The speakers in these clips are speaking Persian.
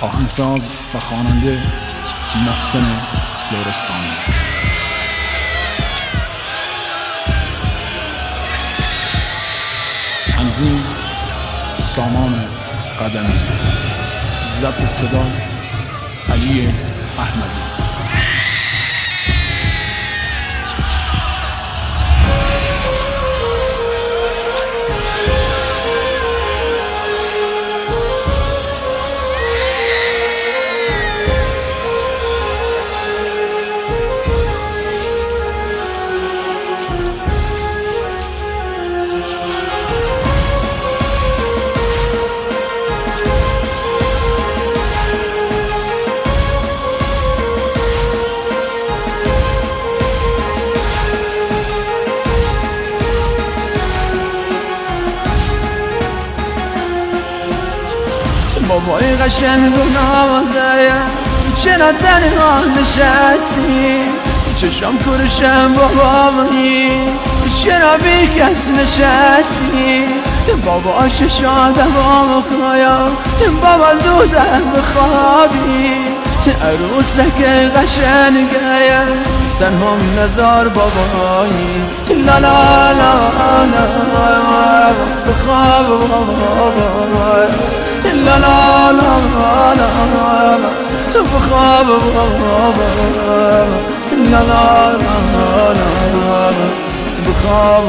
آهنگساز و خواننده محسن لرستانی. تنظیم سامان قدمی. ضبط صدا علی احمدی. بابای قشنگ و نوازایم چرا تنها نشستی؟ چشم کرشم بابایی چرا بی کس نشستی؟ بابا ششا دوام کایا بابا زودم بخوابی عروسک قشنگایم سرهم نزار بابایی لا لا لا لا بخواب بابایی لا لا لا لا بخواب لا لا لا بخواب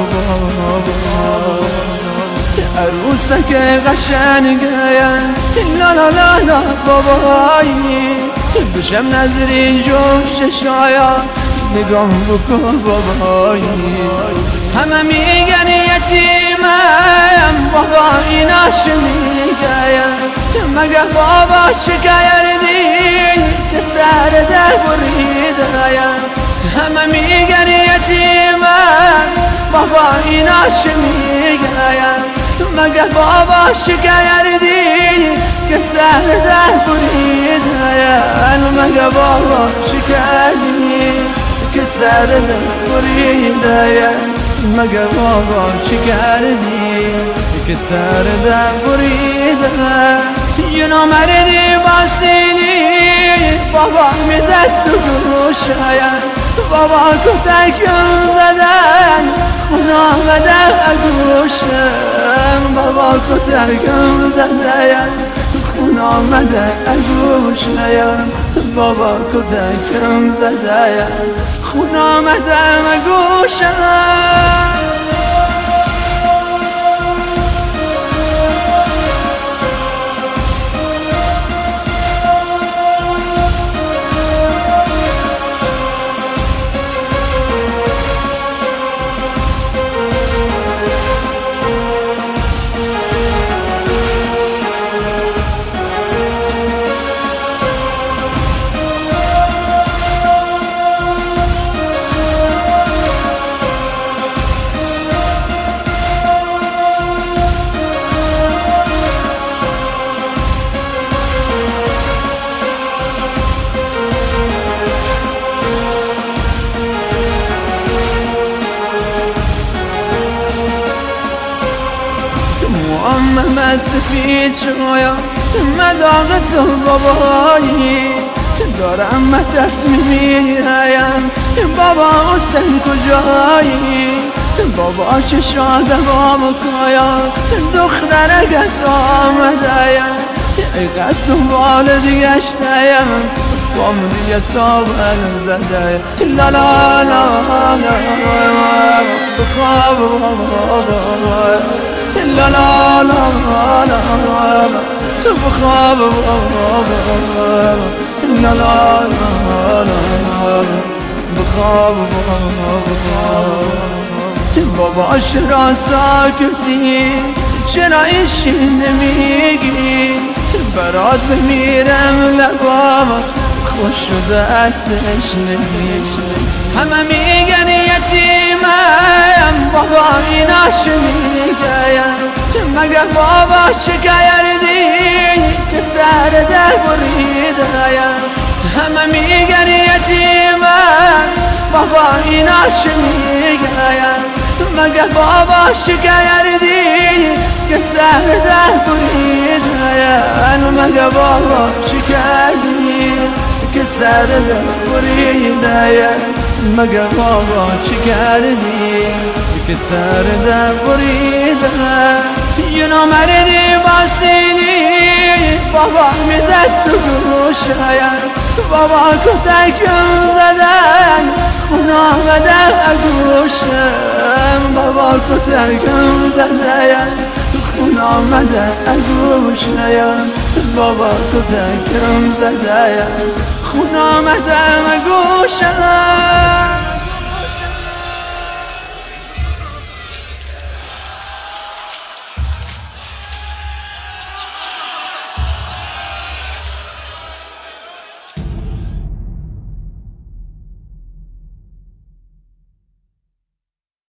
عروسک قشنگایم لا لا لا لا بابایی بشم نظری جفت ششایا نگاه بکن بابایی همه میگن یتیمم بابا اینا چه میگن مگه بابا چه کردی که سر ده بریدم همه میگن یتیمم بابا اینا چه میگن مگه بابا چه کردی که سر ده بریدم مگه بابا چه کردی که سر ده بریدم مگه بابا چی کردی که سر ده بریدم یه نامردی باسیلی بابا میزد سگوشایم بابا کتکم زدن خون آمده اگوشم بابا کتکم زدن خون آمده اگوشم بابا کتکم زدن خون آمده اگوشم من سفید شویا مداغ تو بابایی دارم مترس میمیرم بابا حسین کجایی بابا چه شاده بابا کایا دخترگت آمدهیم ایقد دنبال دیگشتهیم بام دیگه تابل زده لا لا لا بخواب لا لا لا لا بخواب لا لا لا بخواب بابا چرا ساکتی چرا ایشی نمیگی برات بمیرم لبام خوش شده اتش نمیشه همه میگن یتیمم بابا اینا چه میگن مگه بابا چه کردی که سر ده بریدم همه میگن یتیمم بابا اینا چه میگن مگه بابا چه کردی که سر ده بریدم مگه بابا چه کردی که سر دل بریده؟ مگه بابا چی کردی که سر دل بریده؟ یه نامردی باسیلی بابا میزد سروشه، بابا کتکم زدن خون آمده اگوشم، بابا کتکم زدن خون آمده اگوشم، بابا کتکم زدن خون آمده اگوشم.